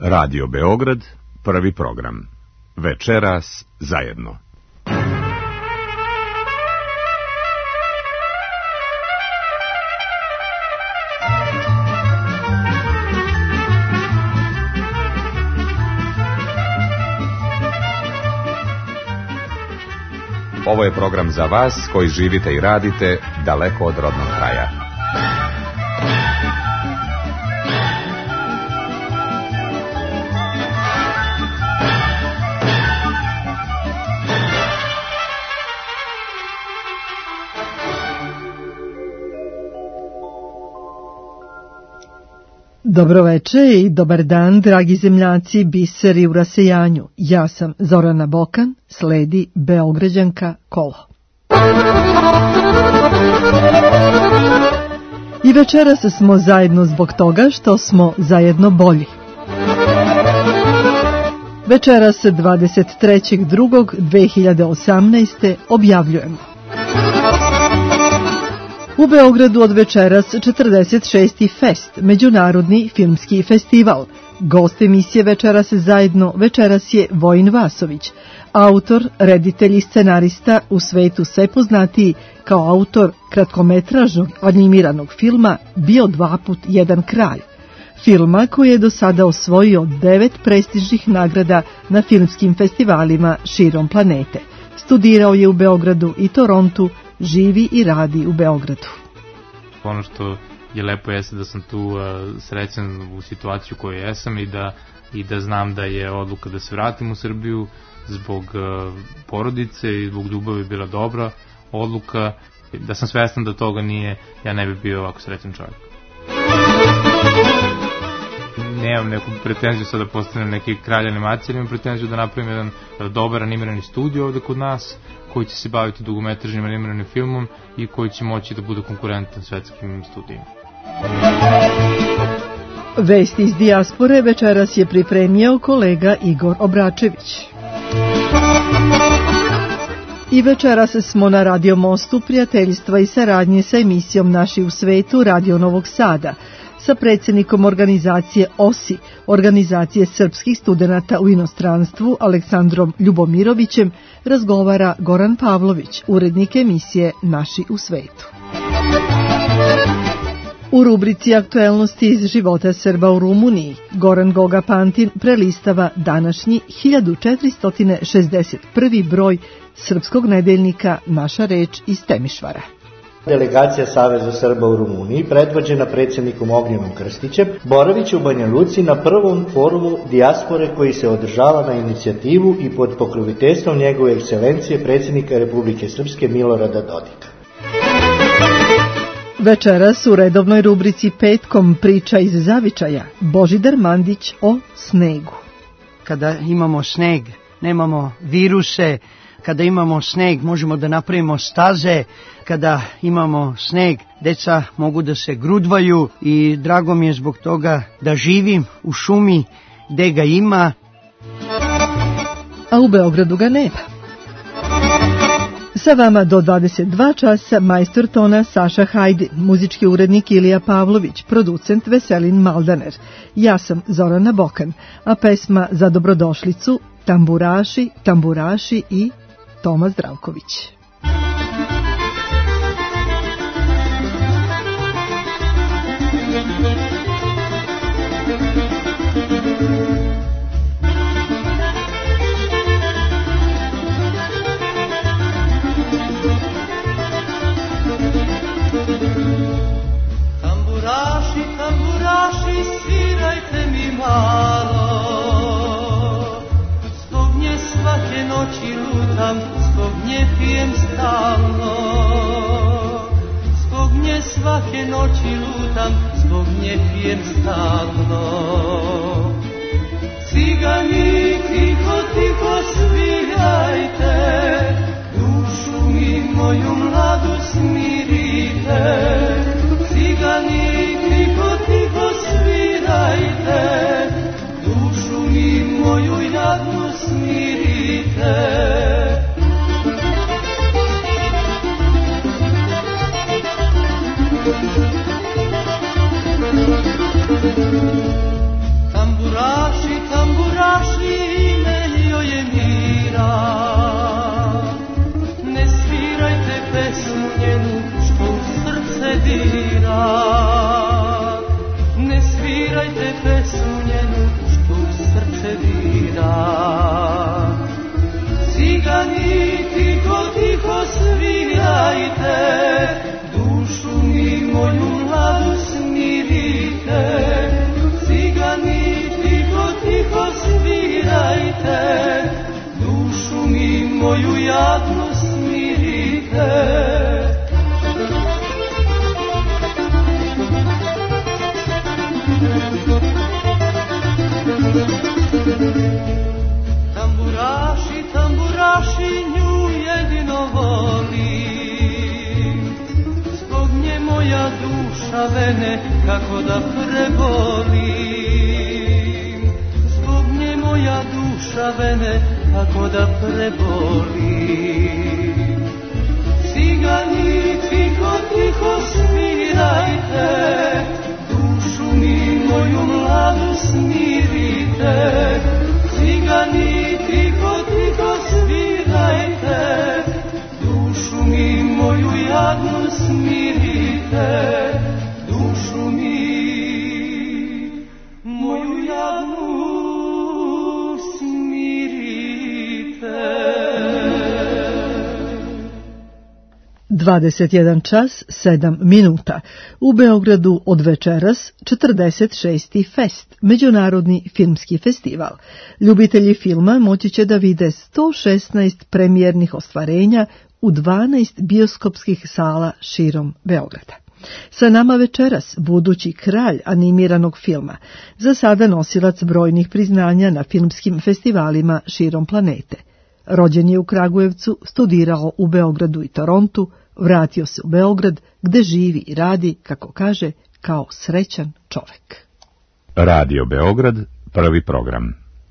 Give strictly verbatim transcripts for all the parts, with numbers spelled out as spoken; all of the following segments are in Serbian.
Radio Beograd, prvi program. Večeras zajedno. Ovo je program za vas koji živite i radite daleko od rodnog kraja. Dobro veče i dobar dan, dragi zemljaci, biseri u rasejanju. Ja sam Zorana Bokan, sledi Beograđanka Kolo. I večeras smo zajedno zbog toga što smo zajedno bolji. Večeras dvadeset trećeg drugog dve hiljade osamnaeste. objavljujemo. U Beogradu od večeras četrdeset šesti Fest, međunarodni filmski festival. Gost emisije Večeras zajedno večeras je Vojin Vasović, autor, reditelj i scenarista, u svetu sve poznatiji kao autor kratkometražnog animiranog filma Bio dva put jedan kralj. Filma koji je do sada osvojio devet prestižnih nagrada na filmskim festivalima širom planete. Studirao je u Beogradu i Torontu, živi i radi u Beogradu. Ono što je lepo jeste da sam tu uh, srećan u situaciju koju jesam i da, i da znam da je odluka da se vratim u Srbiju zbog uh, porodice i zbog ljubavi bila dobra odluka. Da sam svestan da toga nije, ja ne bi bio ovako srećan čovjek. Nemam neku pretenziju sad da postanem neki kralj animacije, imam pretenziju da napravim jedan dobar animirani studio ovde kod nas, koji će se baviti dugometražnim animiranim filmom i koji će moći da bude konkurentan svetskim studijima. Vesti iz dijaspore večeras je pripremio kolega Igor Obračević. I večeras smo na Radio Mostu prijateljstva i saradnje sa emisijom Naši u svetu Radio Novog Sada, sa predsjednikom organizacije O S I, organizacije srpskih studenata u inostranstvu, Aleksandrom Ljubomirovićem, razgovara Goran Pavlović, urednik emisije Naši u svetu. U rubrici Aktuelnosti iz života Srba u Rumuniji, Goran Goga Pantin prelistava današnji hiljadu četiristo šezdeset prvi broj srpskog nedeljnika Naša reč iz Temišvara. Delegacija Saveza Srba u Rumuniji, predvođena predsjednikom Ognjenom Krstićem, boraviće u Banja Luci na prvom forumu dijaspore koji se održava na inicijativu i pod pokroviteljstvom njegove ekscelencije predsjednika Republike Srpske Milorada Dodika. Večeras u redovnoj rubrici Petkom priča iz Zavičaja, Božidar Mandić o snegu. Kada imamo sneg, nemamo viruse. Kada imamo sneg, možemo da napravimo staze. Kada imamo sneg, deca mogu da se grudvaju i drago mi je zbog toga da živim u šumi gde ga ima. A u Beogradu ga nema. Sa vama do dvadeset dva časa majstor tona Saša Hajdi, muzički urednik Ilija Pavlović, producent Veselin Maldaner. Ja sam Zorana Bokan, a pesma za dobrodošlicu Tamburaši, tamburaši i Toma Zdravković. Tamburaši, tamburaši, svirajte mi malo. Zbog nje svake noći lutam, zbog nje pijem stalno. Zbog nje svake noći lutam, zbog nje pijem stalno. Cigani, tiho, tiho svirajte, dušu mi moju mladu smirite. Cigani, tiho, tiho svirajte, dušu mi moju jadnu smirite. svirajte, dušu mi moju mladu smirite. Cigani, tiho, tiho svirajte, dušu mi moju jadnu smirite. Tamburaši, tamburaši, nju jedino volim. Zbog nje moja duša vene kako da prebolim. Zbog nje moja duša vene kako da prebolim. Cigani, tiho, tiho svirajte, dušu mi moju mladu smirite. Cigani, tiho, tiho svirajte, dušu mi moju jadnu smirite. Dušu mi moju jadnu smirite. dvadeset jedan čas sedam minuta. U Beogradu od večeras četrdeset šesti Fest, međunarodni filmski festival. Ljubitelji filma moći će da vide sto šesnaest premijernih ostvarenja u dvanaest bioskopskih sala širom Beograda. Sa nama večeras budući kralj animiranog filma, za sada nosilac brojnih priznanja na filmskim festivalima širom planete. Rođen je u Kragujevcu, studirao u Beogradu i Torontu, vratio se u Beograd gde živi i radi, kako kaže, kao srećan čovek. Radio Beograd, prvi program.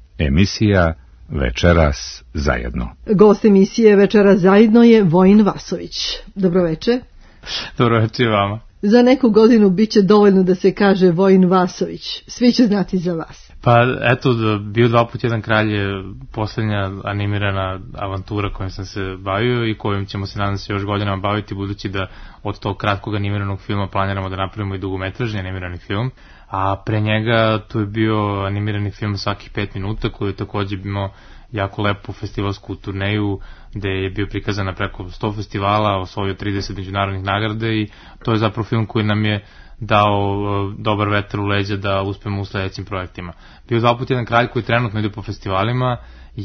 Emisija Večeras zajedno. Gost emisije Večeras zajedno je Vojin Vasović. Dobroveče. Dobroveče vama. Za neku godinu bit će dovoljno da se kaže Vojin Vasović. Svi će znati za vas. Pa eto, Bio dva put jedan kralj je posljednja animirana avantura kojom sam se bavio i kojom ćemo se nadam se još godinama baviti, budući da od tog kratkog animiranog filma planiramo da napravimo i dugometražni animirani film, a pre njega to je bio animirani film svakih pet minuta koji je također imao jako lepu festivalsku turneju gde je bio prikazan na preko sto festivala, osvojio trideset međunarodnih nagrada i to je zapravo film koji nam je dao uh, dobar vetar u leđa da uspemo u sledećim projektima. Bio dva put jedan kralj koji trenutno ide po festivalima,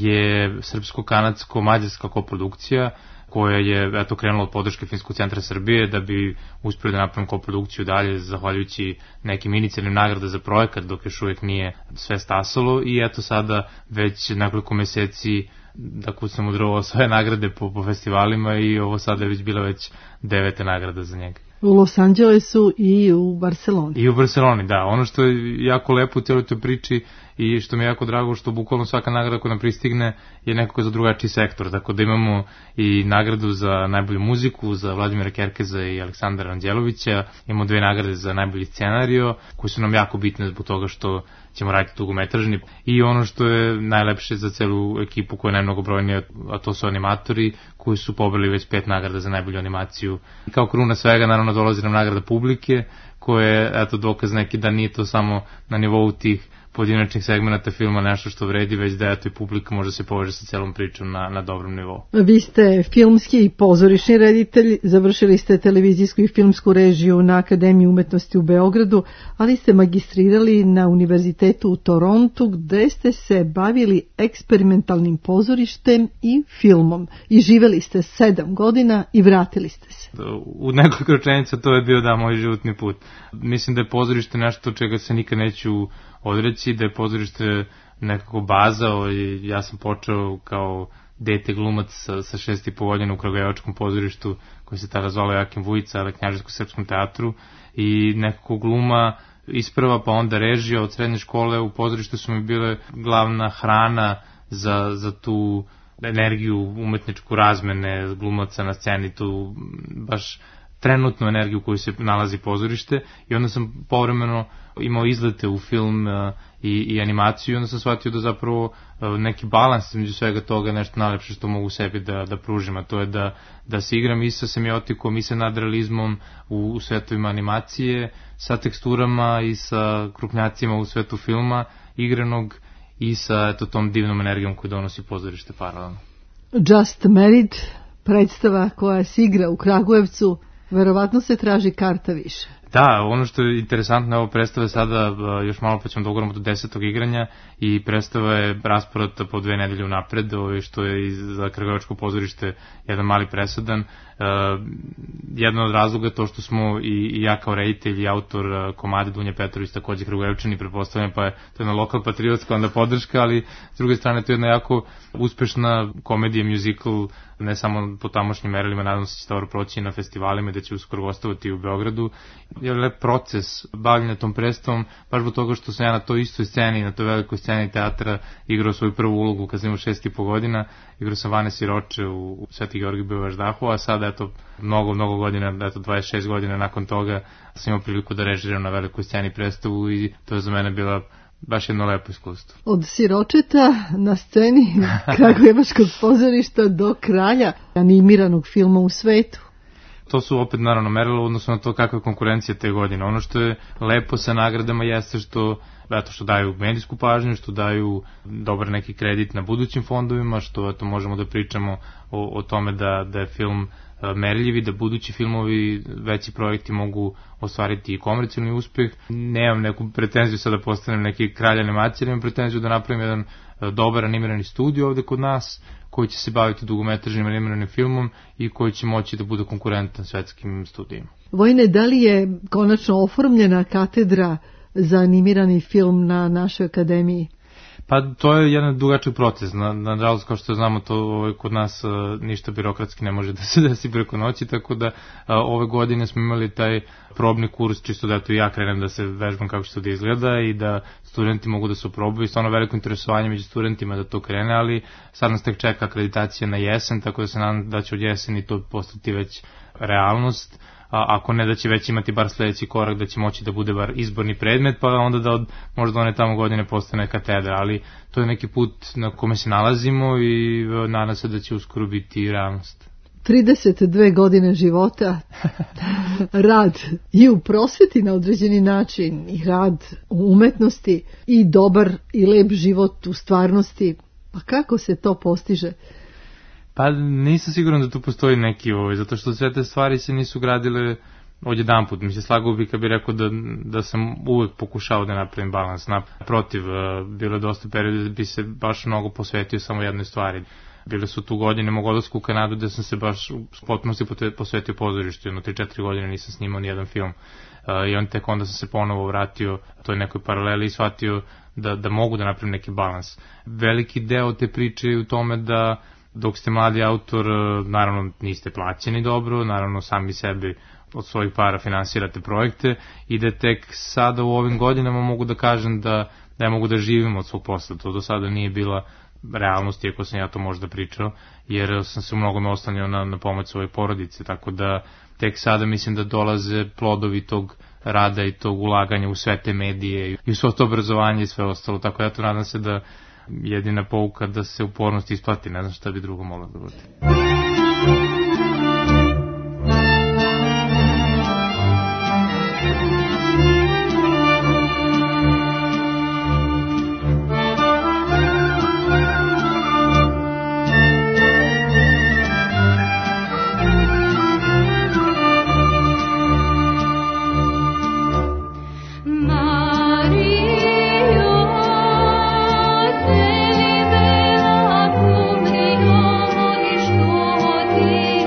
je srpsko-kanadsko-mađarska koprodukcija koja je eto krenula od podrške Filmskog centra Srbije da bi uspeli da napravimo koprodukciju dalje zahvaljujući nekim inicijalnim nagrada za projekat dok još uvijek nije sve stasalo i eto sada već nekoliko meseci da kucam u drvo svoje nagrade po, po festivalima i ovo sada je već bila već devete nagrada za njega. U Los Angelesu i u Barceloni. I u Barceloni, da. Ono što je jako lepo u cijeloj toj priči i što mi je jako drago što bukvalno svaka nagrada koja nam pristigne je nekako za drugačiji sektor. Tako da imamo i nagradu za najbolju muziku, za Vladimira Kerkeza i Aleksandra Anđelovića. Imamo dve nagrade za najbolji scenario, koji su nam jako bitne zbog toga što ćemo raditi dugometražni. I ono što je najlepše za celu ekipu koja je najmnogobrojnija, a to su animatori koji su pobili već pet nagrada za najbolju animaciju. Kao kruna svega naravno dolazi nam nagrada publike, koja je eto dokaz neki da nije to samo na nivou tih pojedinačnih segmenata filma nešto što vredi, već da eto i publika može se poveže sa celom pričom na, na dobrom nivou. Vi ste filmski i pozorišni reditelj, završili ste televizijsku i filmsku režiju na Akademiji umetnosti u Beogradu, ali ste magistrirali na Univerzitetu u Torontu gde ste se bavili eksperimentalnim pozorištem i filmom i živeli ste sedam godina i vratili ste se. U nekoliko rečenica to je bio da moj životni put. Mislim da je pozorište nešto čega se nikad neću odreći, da je pozorište nekako baza i ja sam počeo kao dete glumac sa, sa šest i po godina u Kragujevačkom pozorištu koji se tada zvalo Jakim Vujica, ali Knjaževsko-srpskom teatru i nekako gluma isprva pa onda režija od srednje škole u pozorištu su mi bile glavna hrana za, za tu energiju umetničku razmene glumaca na sceni, tu baš trenutnu energiju koju se nalazi pozorište i onda sam povremeno imao izlete u film uh, i, i animaciju i onda sam shvatio da zapravo uh, neki balans među svega toga nešto najlepše što mogu sebi da, da pružim, a to je da, da se igram i sa semiotikom i sa nadrealizmom u, u svetovima animacije, sa teksturama i sa krupnjacima u svetu filma igranog i sa eto, tom divnom energijom koju donosi pozorište paralelno. Just Married, predstava koja se igra u Kragujevcu, verovatno se traži karta više. Da, ono što je interesantno, evo predstava je sada, još malo pa ćemo da ugoramo do desetog igranja i predstava je rasporata po dve nedelje unapred, što je i za Kragujevačko pozorište jedan mali presedan. Uh, jedan od razloga je to što smo i, i ja kao reditelj i autor uh, komade Dunja Petrović, takođe Kragujevčani, pretpostavljam, pa je to jedna lokal patriotska onda podrška, ali s druge strane to je jedna jako uspešna komedija, musical, ne samo po tamošnjim merilima, nadam se će dobro proći na festivalima i da će uskoro gostovati u Beogradu. Je lep proces bavljenja tom predstavom, baš zbog toga što sam ja na toj istoj sceni, na toj velikoj sceni teatra igrao svoju prvu ulogu kad sam imao šest i po godina, igrao sam Vane Siroče u Sveti Georgij Beovaždahu, a sada eto mnogo, mnogo godina, eto dvadeset šest godina nakon toga sam imao priliku da režiram na velikoj sceni predstavu i to je za mene bila baš jedno lepo iskustvo. Od Siročeta na sceni Kragujevačkog pozorišta do kralja animiranog filma u svetu. To su opet naravno merilo odnosno na to kakva je konkurencija te godine. Ono što je lepo sa nagradama jeste što, eto, što daju medijsku pažnju, što daju dobar neki kredit na budućim fondovima, što eto, možemo da pričamo o, o tome da, da je film merljivi, da budući filmovi, veći projekti mogu ostvariti i komercijalni uspeh. Nemam neku pretenziju sada da postanem neki kralj animacije, nemam pretenziju da napravim jedan dobar animirani studio ovde kod nas, koji će se baviti dugometražnim animiranim filmom i koji će moći da bude konkurentan svetskim studijima. Vojne, da li je konačno oformljena katedra za animirani film na našoj akademiji? Pa to je jedan dugačak proces, na, nažalost kao što znamo to ovaj, kod nas a, ništa birokratski ne može da se desi preko noći, tako da a, ove godine smo imali taj probni kurs, čisto da eto ja krenem da se vežbam kako će to da izgleda i da studenti mogu da se oprobaju, stvarno veliko interesovanje među studentima da to krene, ali sad nas tek čeka akreditacija na jesen, tako da se nadam da će od jeseni to postati već realnost. A ako ne da će već imati bar sledeći korak da će moći da bude bar izborni predmet, pa onda da od možda one tamo godine postane katedra, ali to je neki put na kome se nalazimo i nadam se da će uskoro biti realnost. trideset dve godine života, rad i u prosveti na određeni način, i rad u umetnosti, i dobar i lep život u stvarnosti, pa kako se to postiže? Pa nisam siguran da tu postoji neki ovaj, zato što sve te stvari se nisu gradile odjedan put. Mi se slagao bi kad bi rekao da, da sam uvek pokušao da napravim balans. Naprotiv, bilo je dosta perioda da bi se baš mnogo posvetio samo jednoj stvari. Bile su tu godine mog odlaska u Kanadu da sam se baš u potpunosti posvetio pozorištu. Jedno tri četiri godine nisam snimao nijedan film. I on tek onda sam se ponovo vratio toj nekoj paraleli i shvatio da, da mogu da napravim neki balans. Veliki deo te priče je u tome da dok ste mladi autor, naravno niste plaćeni dobro, naravno sami sebi od svojih para finansirate projekte i da tek sada u ovim godinama mogu da kažem da ne mogu da živim od svog posla. To do sada nije bila realnost, iako sam ja to možda pričao, jer sam se u mnogome oslanjao na, na pomoć svoje porodice, tako da tek sada mislim da dolaze plodovi tog rada i tog ulaganja u sve te medije i u svo to obrazovanje i sve ostalo, tako ja to nadam se da jedina pouka da se upornost isplati, ne znam šta bi drugo moglo da bude. Thank you.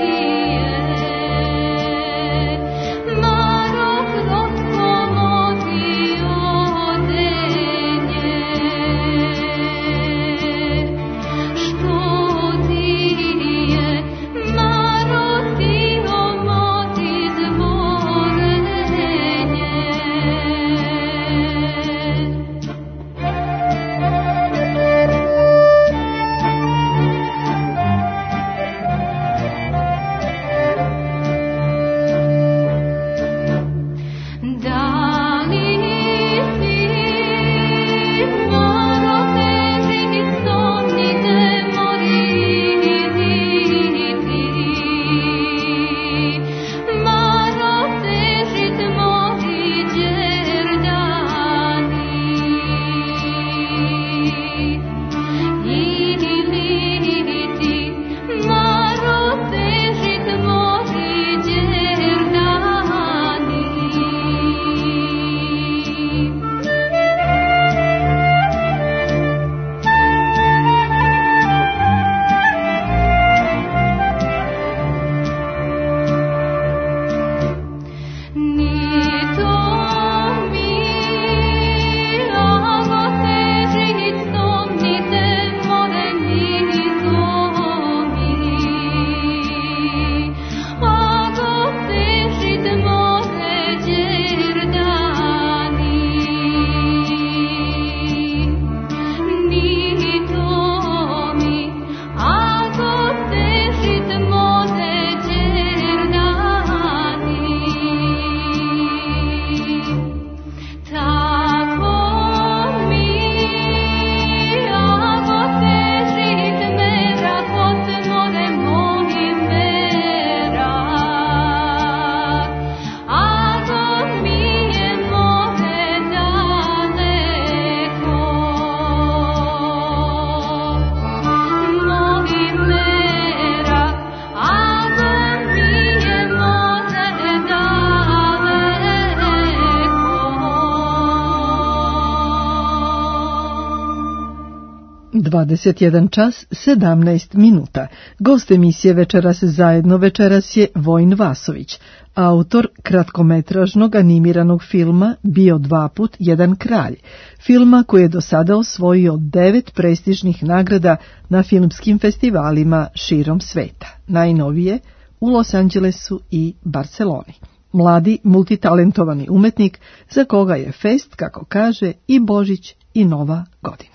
dvadeset jedan čas sedamnaest minuta. Gost emisije Večeras zajedno večeras je Vojin Vasović, autor kratkometražnog animiranog filma Bio dva put jedan kralj, filma koji je do sada osvojio devet prestižnih nagrada na filmskim festivalima širom sveta, najnovije u Los Angelesu i Barceloni. Mladi, multitalentovani umetnik za koga je fest, kako kaže, i Božić i Nova godina.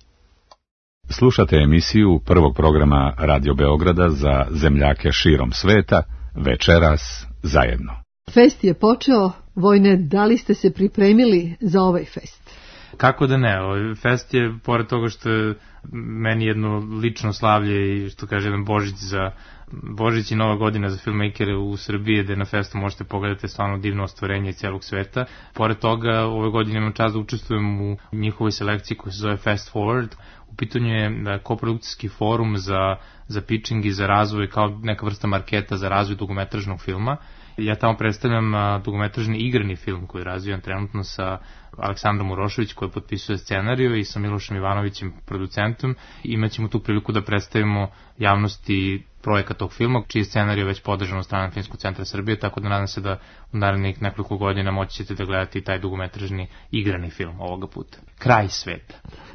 Slušate emisiju prvog programa Radio Beograda za zemljake širom sveta, Večeras zajedno. Fest je počeo. Vojne, da li ste se pripremili za ovaj fest? Kako da ne, ovaj fest je, pored toga što je meni jedno lično slavlje i što kaže jedan Božić za Božić i Nova godina za filmmakere u Srbiji, gde na festu možete pogledati stvarno divno ostvarenje iz celog sveta. Pored toga, ove godine imam čast da učestvujem u njihovoj selekciji koja se zove Fast Forward. U pitanju je koprodukcijski forum za, za pitching i za razvoj, kao neka vrsta marketa za razvoj dugometražnog filma. Ja tamo predstavljam a, dugometražni igrani film koji je razvijan trenutno sa Aleksandrom Urošević koji potpisuje scenariju i sa Milošem Ivanovićem producentom. Imaćemo tu priliku da predstavimo javnosti projekat tog filma, čiji scenarij je već podržan od strane Filmskog centra Srbije, tako da nadam se da u narednih nekoliko godina moći ćete da gledate taj dugometražni igrani film ovoga puta. Kraj sveta.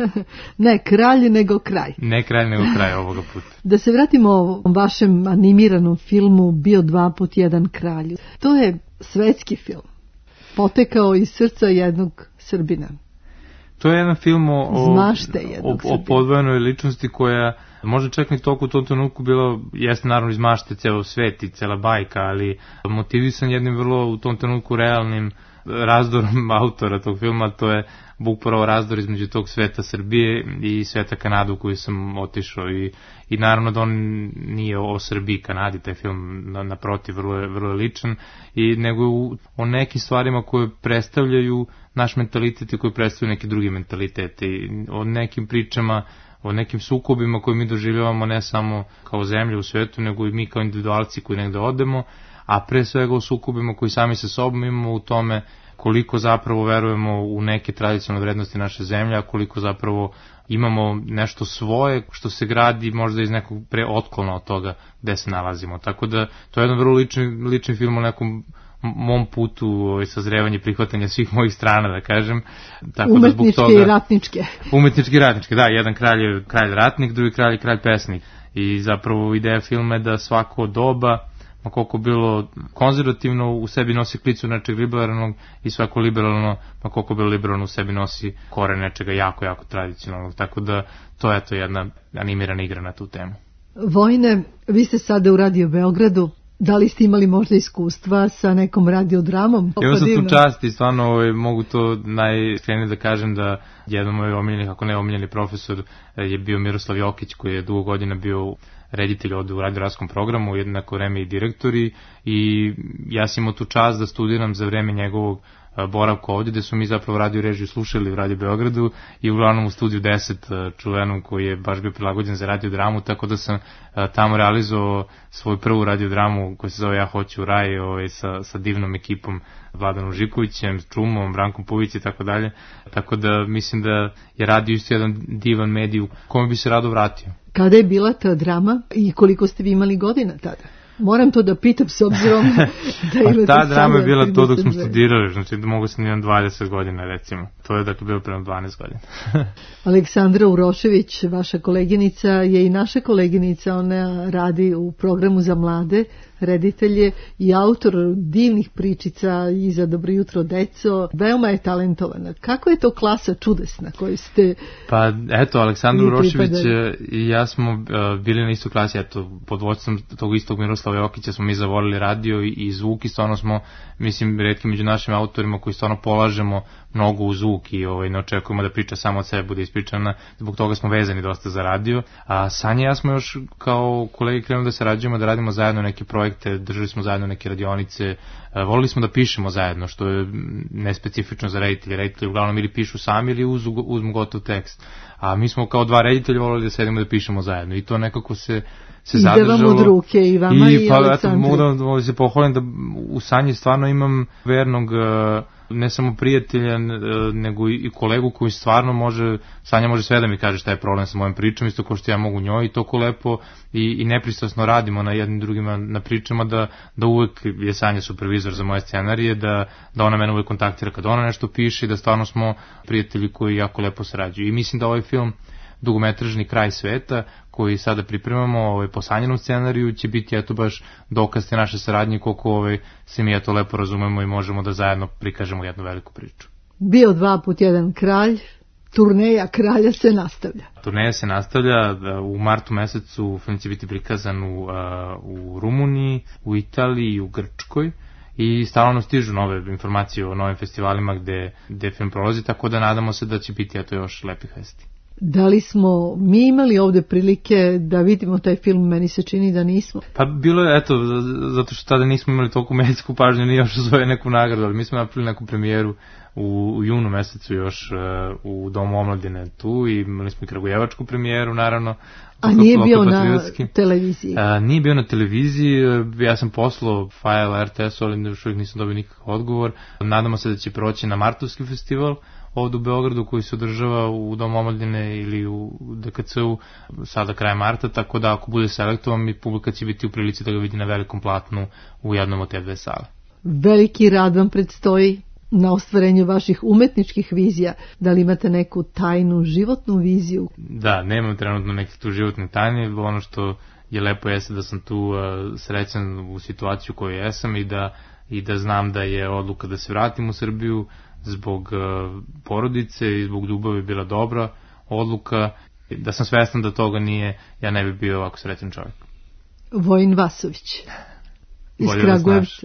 Ne kralj, nego kraj. Ne kralj, nego kraj ovoga puta. Da se vratimo o vašem animiranom filmu Bio dva put jedan kralj. To je svetski film. Potekao iz srca jednog Srbina. To je jedan film o, o, o, o podvojenoj ličnosti koja možda čak ni toliko u tom trenutku bilo, jeste naravno izmašte celo svet i cela bajka, ali motivisan jednim vrlo u tom trenutku realnim razdorom autora tog filma. To je upravo razdor između tog sveta Srbije i sveta Kanade u koju sam otišao i, i naravno da on nije o Srbiji i Kanadi, taj film naprotiv vrlo je, vrlo je ličan, i nego u, o nekim stvarima koje predstavljaju naš mentalitet i koje predstavljaju neki drugi mentalitet, i o nekim pričama, o nekim sukobima koje mi doživljavamo ne samo kao zemlje u svetu, nego i mi kao individualci koji negde odemo, a pre svega o sukobima koji sami sa sobom imamo, u tome koliko zapravo verujemo u neke tradicionalne vrednosti naše zemlje, a koliko zapravo imamo nešto svoje što se gradi možda iz nekog preotklona od toga gde se nalazimo. Tako da to je jedan vrlo lični, lični film o nekom mom putu ovaj, sazrevanje i prihvatanja svih mojih strana, da kažem. Tako umetničke da zbog toga, i ratničke. Umetničke i ratničke, da, jedan kralj je kralj ratnik, drugi kralj je kralj pesnik. I zapravo ideja filma je da svako doba, ma koliko bilo konzervativno, u sebi nosi klicu nečeg liberalnog, i svako liberalno, ma koliko bilo liberalno, u sebi nosi kore nečega jako, jako tradicionalnog. Tako da to je to jedna animirana igra na tu temu. Vojne, vi ste sada u Radio Beogradu. Da li ste imali možda iskustva sa nekom radiodramom? Evo sam tu čast i stvarno ovaj, mogu to najiskrenije da kažem da jedan moj omiljeni, ako ne omiljeni profesor je bio Miroslav Jokić, koji je dugo godina bio reditelj ovde u radioradskom programu, jednako vreme i direktori, i ja sam imao tu čast da studiram za vreme njegovog boravka ovdje, gde su mi zapravo radio režiju slušali u Radio Beogradu i uglavnom u studiju deset čuvenom, koji je baš bio prilagođen za radiodramu, tako da sam tamo realizovao svoju prvu radiodramu koja se zove Ja hoću raj, ovaj, sa, sa divnom ekipom Vladanom Žikovićem, Čumom, Brankom Puvić i tako dalje. Tako da mislim da je radio isto jedan divan medij u kome bi se rado vratio. Kada je bila ta drama i koliko ste vi imali godina tada? Moram to da pitam s obzirom da imate... Ta drama je bila to dok smo studirali, znači da mogu sam imam dvadeset godina recimo. To je dakle bilo prema dvanaest godina. Aleksandra Urošević, vaša koleginica, je i naša koleginica, ona radi u programu za mlade reditelje i autor divnih pričica i za Dobro jutro deco. Veoma je talentovana. Kako je to klasa čudesna koju ste... Pa eto, Aleksandra Urošević i ja smo uh, bili na istoj klasi, eto, pod vođstvom tog istog Miroslava Jokića smo mi zavolili radio i, i zvuk, i stvarno smo, mislim, retki među našim autorima koji stvarno polažemo mnogo u zvuk i ovaj, ne očekujemo da priča samo od sebe bude ispričana, zbog toga smo vezani dosta za radio. A Sanja i ja smo još kao kolegi krenuli da sarađujemo, da radimo zajedno neke projekte, držali smo zajedno neke radionice, volili smo da pišemo zajedno, što je nespecifično za reditelje. Reditelji uglavnom ili pišu sami ili uz, uzmu gotov tekst. A mi smo kao dva reditelja volili da sedimo da pišemo zajedno, i to nekako se se zadržalo. Ide vam od ruke i vama i, i pa, Aleksandri. Mogu da se pohvalim da u Sanji stvarno imam vernog uh, ne samo prijatelja, nego i kolegu koji stvarno može, Sanja može sve da mi kaže šta je problem sa mojim pričama, isto kao što ja mogu njoj, i toliko lepo i, i nepristrasno radimo na jednim drugima na pričama, da, da uvek je Sanja supervizor za moje scenarije, da, da ona mene uvek kontaktira kada ona nešto piše, da stvarno smo prijatelji koji jako lepo sarađuju. I mislim da ovaj film dugometražni Kraj sveta, koji sada pripremamo ovaj, po Sanjinom scenariju, će biti eto baš dokaz te naše saradnje, koliko ovaj, se mi eto lepo razumemo i možemo da zajedno prikažemo jednu veliku priču. Bio dva put jedan kralj, turneja kralja se nastavlja. Turneja se nastavlja, u martu mesecu film će biti prikazan u, u Rumuniji, u Italiji i u Grčkoj. I stalno nam stižu nove informacije o novim festivalima gde, gde film prolazi, tako da nadamo se da će biti eto još lepih vesti. Da li smo mi imali ovde prilike da vidimo taj film? Meni se čini da nismo. Pa bilo je, eto, zato što tada nismo imali toliko medijsku pažnju, nije još zove neku nagradu, ali mi smo napravili neku premijeru u, u junu mesecu još uh, u Domu omladine tu, i imali smo i kragujevačku premijeru, naravno. A nije bio na televiziji? A, nije bio na televiziji, ja sam poslao file er te esu, ali još uvijek nisam dobio nikakav odgovor. Nadamo se da će proći na Martovski festival ovdje u Beogradu, koji se održava u Domu omladine ili u de ka ce u sada krajem marta, tako da ako bude selektovan, i publika će biti u prilici da ga vidi na velikom platnu u jednom od te dve sale. Veliki rad vam predstoji na ostvarenju vaših umetničkih vizija. Da li imate neku tajnu životnu viziju? Da, nemam trenutno nekih tu životne tajne. Ono što je lepo jeste da sam tu uh, srećan u situaciju koju jesam, i da, i da znam da je odluka da se vratim u Srbiju zbog uh, porodice i zbog ljubavi bila dobra odluka. Da sam svestan da toga nije, ja ne bi bio ovako srećan čovjek. Vojin Vasović iz Kragujevca.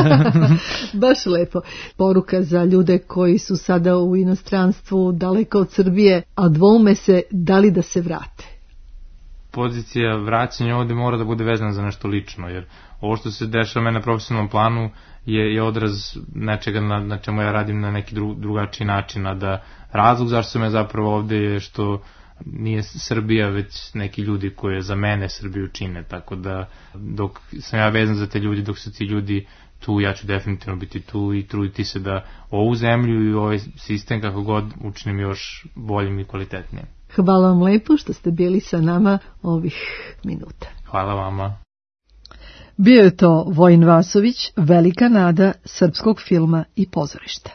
Baš lepo. Poruka za ljude koji su sada u inostranstvu, daleko od Srbije, a dvoume se da li da se vrate. Pozicija vraćanja ovde mora da bude vezana za nešto lično, jer ovo što se dešava mene na profesionalnom planu je, je odraz nečega na, na čemu ja radim na neki dru, drugačiji način, a da razlog zašto sam ja zapravo ovde je što nije Srbija, već neki ljudi koje za mene Srbiju čine, tako da dok sam ja vezan za te ljudi, dok su ti ljudi tu, ja ću definitivno biti tu i truditi se da ovu zemlju i ovaj sistem kako god učinim još boljim i kvalitetnijim. Hvala vam lepo što ste bili sa nama ovih minuta. Hvala vama. Bio je to Vojin Vasović, velika nada srpskog filma i pozorišta.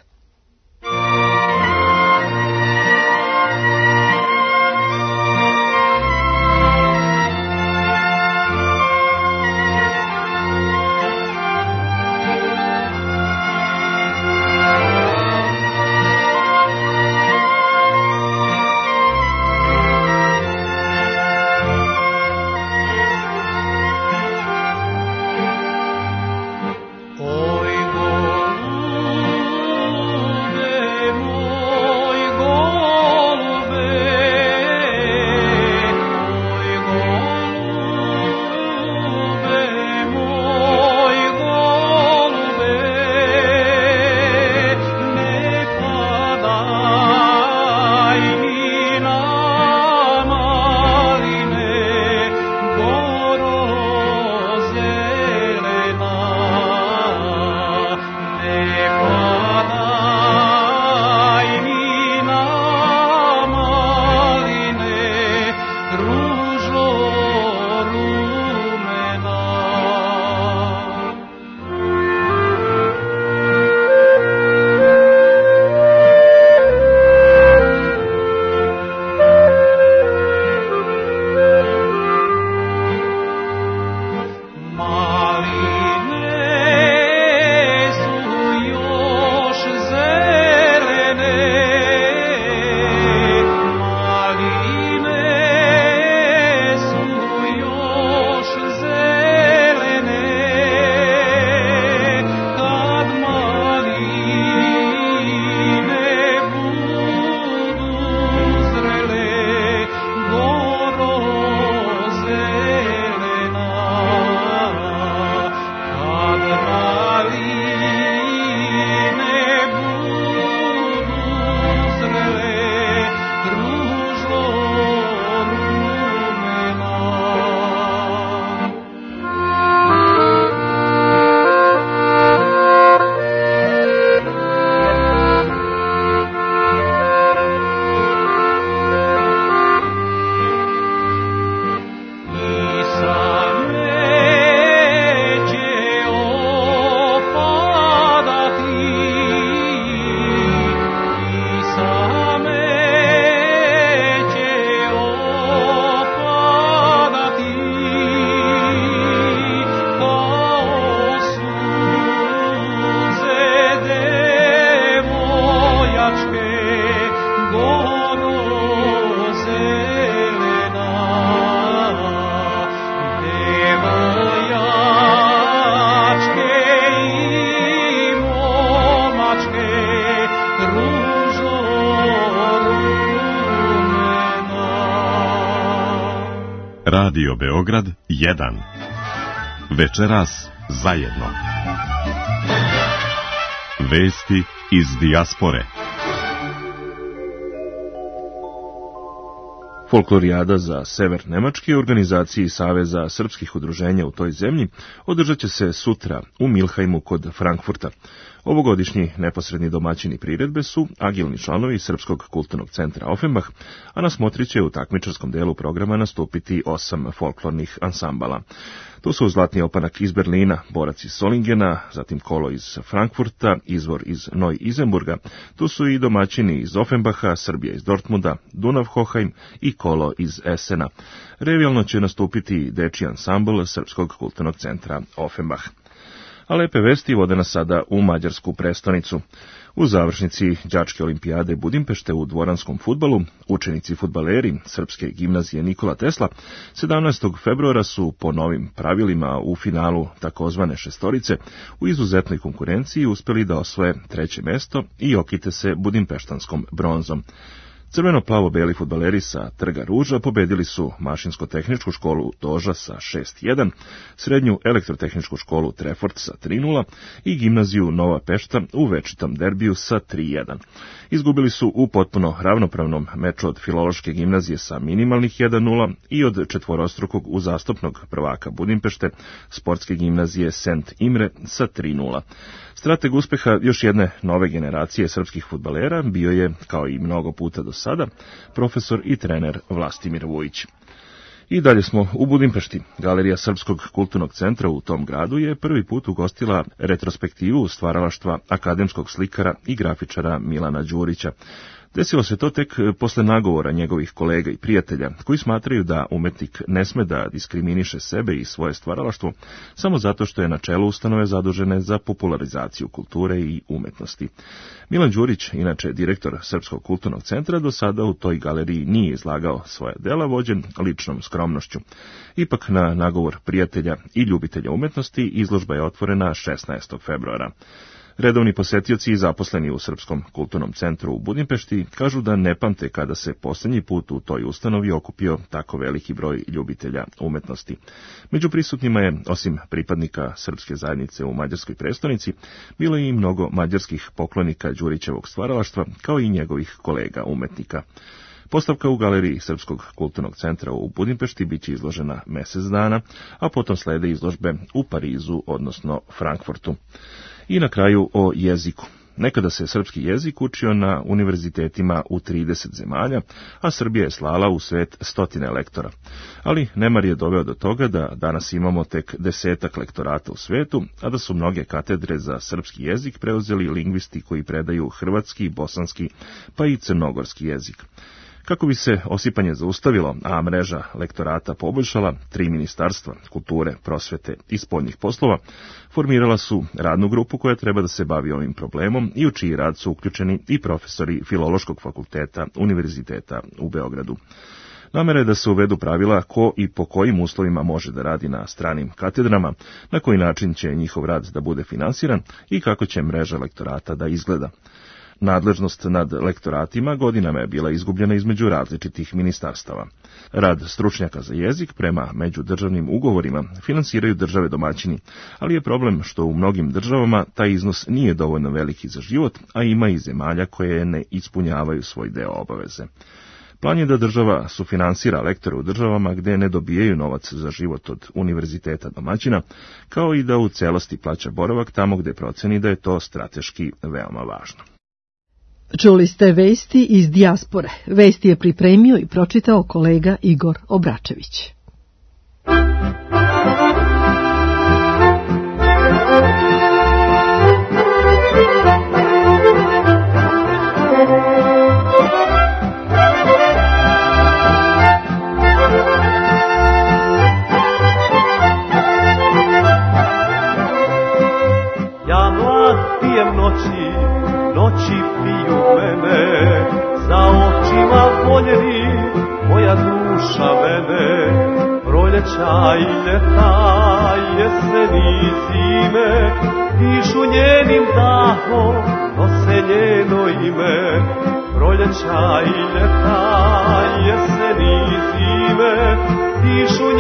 Oj, Radio Beograd jedan. Večeras zajedno. Vesti iz dijaspore. Folklorijada za sever Nemačke u organizaciji Saveza srpskih udruženja u toj zemlji održat će se sutra u Milheimu kod Frankfurta. Ovogodišnji neposredni domaćini priredbe su agilni članovi Srpskog kulturnog centra Offenbach, a na smotri će u takmičarskom delu programa nastupiti osam folklornih ansambala. Tu su Zlatni opanak iz Berlina, Borac iz Solingena, zatim Kolo iz Frankfurta, Izvor iz Neu-Isenburga. Tu su i domaćini iz Offenbacha, Srbija iz Dortmunda, Dunav Hoheim i Kolo iz Essena. Revijalno će nastupiti dečiji ansambl Srpskog kulturnog centra Offenbach. A lepe vesti vode nas sada u mađarsku prestonicu. U završnici đačke olimpijade Budimpešte u dvoranskom fudbalu, učenici fudbaleri Srpske gimnazije Nikola Tesla sedamnaestog februara su po novim pravilima u finalu takozvane šestorice u izuzetnoj konkurenciji uspeli da osvoje treće mesto i okite se budimpeštanskom bronzom. Crveno-plavo-beli fudbaleri sa Trga Ruža pobedili su Mašinsko-tehničku školu Doža sa šest jedan, Srednju elektrotehničku školu Trefort sa tri nula i gimnaziju Nova Pešta u večitom derbiju sa tri jedan. Izgubili su u potpuno ravnopravnom meču od Filološke gimnazije sa minimalnih jedan nula i od četvorostrukog uzastopnog prvaka Budimpešte, Sportske gimnazije Sent Imre sa tri nula. Strateg uspeha još jedne nove generacije srpskih fudbalera bio je, kao i mnogo puta do sada, profesor i trener Vlastimir Vujić. I dalje smo u Budimpešti. Galerija Srpskog kulturnog centra u tom gradu je prvi put ugostila retrospektivu stvaralaštva akademskog slikara i grafičara Milana Đurića. Desilo se to tek posle nagovora njegovih kolega i prijatelja, koji smatraju da umetnik ne sme da diskriminiše sebe i svoje stvaralaštvo samo zato što je na čelu ustanove zadužene za popularizaciju kulture i umetnosti. Milan Đurić, inače direktor Srpskog kulturnog centra, do sada u toj galeriji nije izlagao svoja dela vođen ličnom skromnošću. Ipak na nagovor prijatelja i ljubitelja umetnosti izložba je otvorena šesnaestog februara. Redovni posetioci i zaposleni u Srpskom kulturnom centru u Budimpešti kažu da ne pamte kada se posljednji put u toj ustanovi okupio tako veliki broj ljubitelja umetnosti. Među prisutnima je, osim pripadnika srpske zajednice u mađarskoj prestonici, bilo i mnogo mađarskih poklonika Đurićevog stvaralaštva, kao i njegovih kolega umetnika. Postavka u galeriji Srpskog kulturnog centra u Budimpešti biće izložena mesec dana, a potom slede izložbe u Parizu, odnosno Frankfurtu. I na kraju o jeziku. Nekada se srpski jezik učio na univerzitetima u trideset zemalja, a Srbija je slala u svet stotine lektora. Ali nemar je doveo do toga da danas imamo tek desetak lektorata u svetu, a da su mnoge katedre za srpski jezik preuzeli lingvisti koji predaju hrvatski, bosanski, pa i crnogorski jezik. Kako bi se osipanje zaustavilo, a mreža lektorata poboljšala, tri ministarstva, kulture, prosvete i spoljnih poslova, formirala su radnu grupu koja treba da se bavi ovim problemom i u čiji rad su uključeni i profesori Filološkog fakulteta Univerziteta u Beogradu. Namera je da se uvedu pravila ko i po kojim uslovima može da radi na stranim katedrama, na koji način će njihov rad da bude finansiran i kako će mreža lektorata da izgleda. Nadležnost nad lektoratima godinama je bila izgubljena između različitih ministarstava. Rad stručnjaka za jezik prema međudržavnim ugovorima finansiraju države domaćini, ali je problem što u mnogim državama taj iznos nije dovoljno veliki za život, a ima i zemalja koje ne ispunjavaju svoj deo obaveze. Plan je da država sufinansira lektore u državama gde ne dobijaju novac za život od univerziteta domaćina, kao i da u celosti plaća boravak tamo gde proceni da je to strateški veoma važno. Čuli ste vesti iz dijaspore. Vesti je pripremio i pročitao kolega Igor Obračević. Ja mlad pijem noći, noći piju mene, za očima voljeni moja duša vene, proljeća i ljeta, jeseni i zime, dišu njenim dahom, nose njeno ime, proljeća i ljeta, jeseni i zime, dišu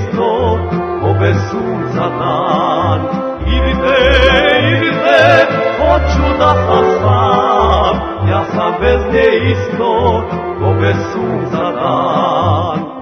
isto, ko bez sunca dan. Idite, idite, hoću da sam sam, ja sam bez nje isto, ko bez sunca dan.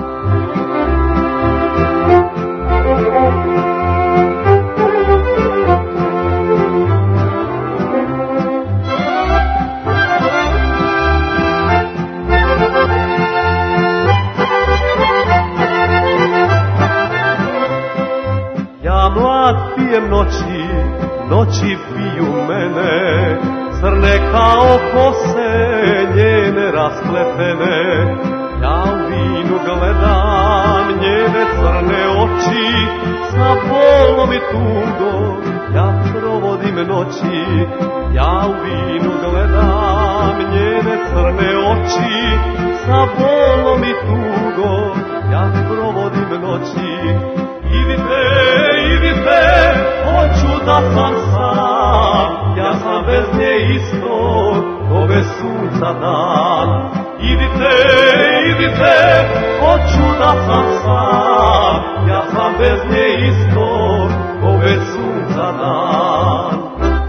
Pijem noći, noći piju mene, crne kao kose, njene raspletene. Ja u vinu gledam njene crne oči, sa bolom i tugom ja provodim noći. Ja u vinu gledam njene crne oči, sa bolom i tugom ja provodim noći. Idite, idite, hoću da sam sam, ja sam bez nje isto, ko bez sunca dan. Idite, idite, hoću da sam sam, ja sam bez nje isto, ko bez sunca dan.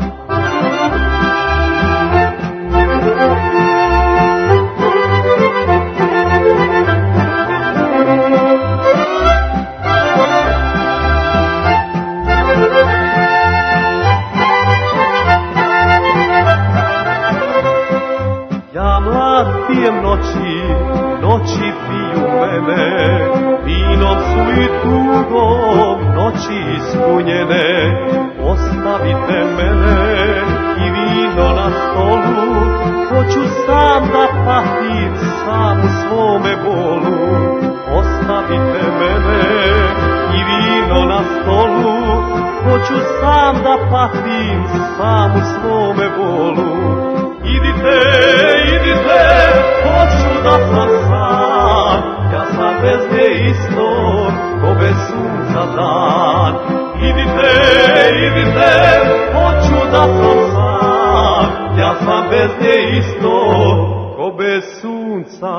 Pijem noći, noći piju mene, vinom su i tugom noći ispunjene. Ostavite mene i vino na stolu, hoću sam da patim sam u svome bolu. Ostavite mene i vino na stolu, hoću sam da patim sam u svome bolu. Idite, idite, hoću da sam sam, ja sam bez nje isto, ko bez sunca dan. Idite, idite, hoću da sam sam, ja sam bez nje isto, ko bez sunca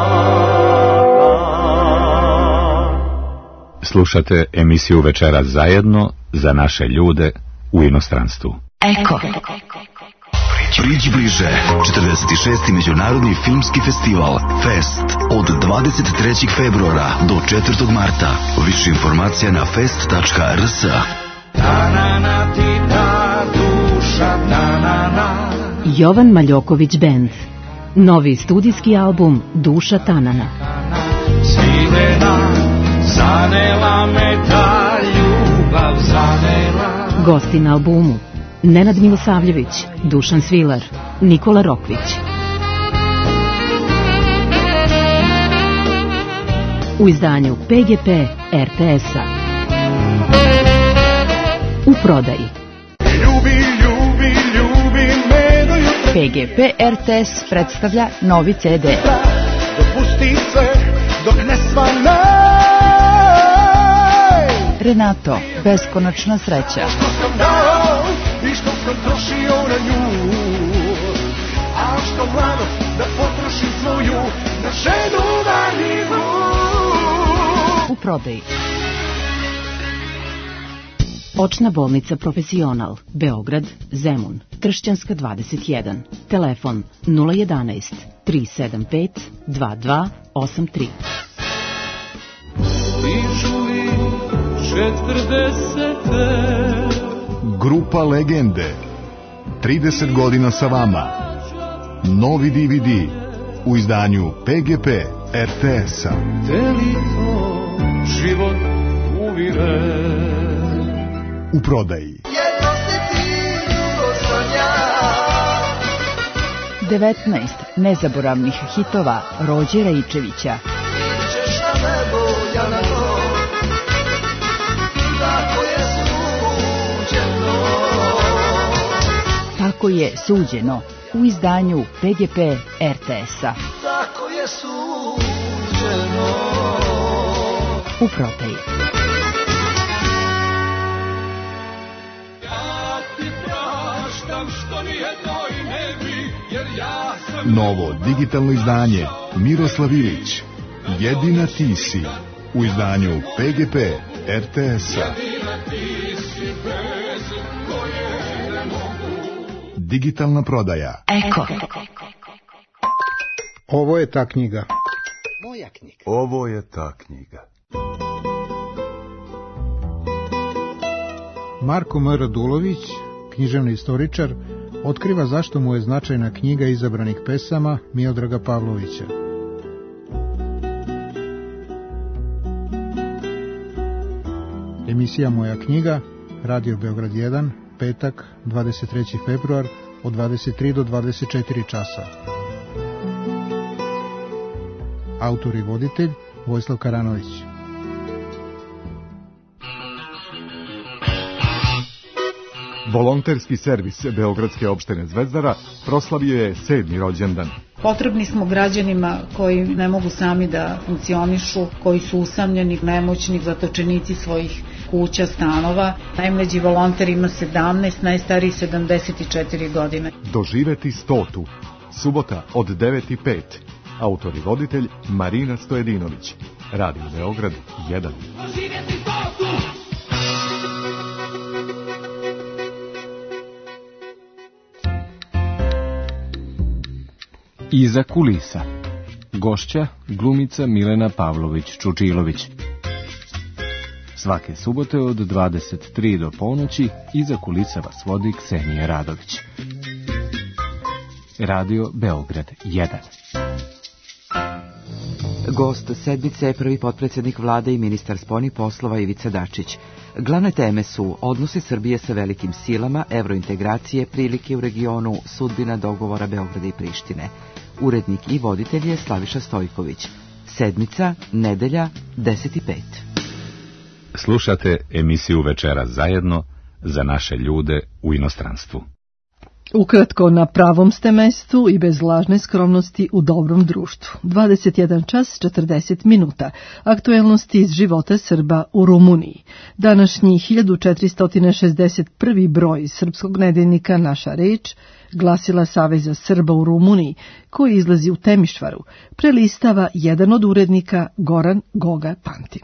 dan. Slušate emisiju Večeras zajedno za naše ljude u inostranstvu. Eko. Priđi bliže, četrdeset šesti Međunarodni filmski festival Fest od dvadeset trećeg februara do četvrtog marta. Više informacija na fest tačka r s. Jovan Maljoković Band. Novi studijski album Duša Tanana. Zanela me ta ljubav, zanela. Gosti na albumu: Nenad Milosavljević, Dušan Svilar, Nikola Rokvić. U izdanju P G P R T S-a. U prodaji. Ljubi, ljubi, ljubi me do jutra. P G P R T S predstavlja novi C D. Dopusti sve dok ne svane. Renato, beskonačna sreća. I što sam trošio na nju, a što mlado da potrošim svoju na ženu daljivu. U prodaji. Očna bolnica Profesional, Beograd, Zemun, Tršćanska dvadeset jedan. Telefon nula jedanaest tri sedam pet dva dva osam tri. Ličuvi četrdesete. Grupa Legende, trideset godina sa vama. Novi D V D u izdanju P G P R T S-a. Delito život uvire. U prodaji. devetnaest nezaboravnih hitova Rođe Raičevića. Tako je suđeno u izdanju P G P R T S-a. Tako je suđeno. U prodaji. Novo digitalno izdanje Miroslav Ilić. Jedina ti si. u izdanju P G P R T S-a. Digitalna prodaja. Eko. Ovo je ta knjiga. Moja knjiga. Ovo je ta knjiga. Marko M. Radulović, književni istoričar, otkriva zašto mu je značajna knjiga izabranih pesama Miodraga Pavlovića. Emisija Moja knjiga, Radio Beograd jedan, petak, dvadeset treći februar, od dvadeset tri do dvadeset četiri časa. Autor i voditelj Vojislav Karanović. Volonterski servis Beogradske opštine Zvezdara proslavio je sedmi rođendan. Potrebni smo građanima koji ne mogu sami da funkcionišu, koji su usamljeni, nemoćni, zatočenici svojih kuća, stanova. Najmlađi volonter ima sedamnaest, najstariji sedamdeset četiri godine. Doživeti stotu. Subota od devet i pet. Autor i voditelj Marina Stojedinović. Radio Beograd jedan. Doživeti stotu! Iza kulisa. Gošća, glumica Milena Pavlović-Čučilović. Svake subote od dvadeset tri do ponoći iza kulisa vas vodi Ksenija Radović. Radio Beograd jedan. Gost sedmice je prvi potpredsjednik vlade i ministar spoljnih poslova Ivica Dačić. Glavne teme su odnosi Srbije sa velikim silama, evrointegracije, prilike u regionu, sudbina dogovora Beograda i Prištine. Urednik i voditelj je Slaviša Stojković. Sedmica, nedelja, deset i pet. Slušate emisiju Večeras zajedno za naše ljude u inostranstvu. Ukratko, na pravom ste mestu i bez lažne skromnosti u dobrom društvu. dvadeset jedan čas četrdeset minuta. Aktuelnosti iz života Srba u Rumuniji. Današnji hiljadu četiristo šezdeset prvi broj srpskog nedeljnika Naša reč, glasila Saveza Srba u Rumuniji, koji izlazi u Temišvaru, prelistava jedan od urednika Goran Goga Pantin.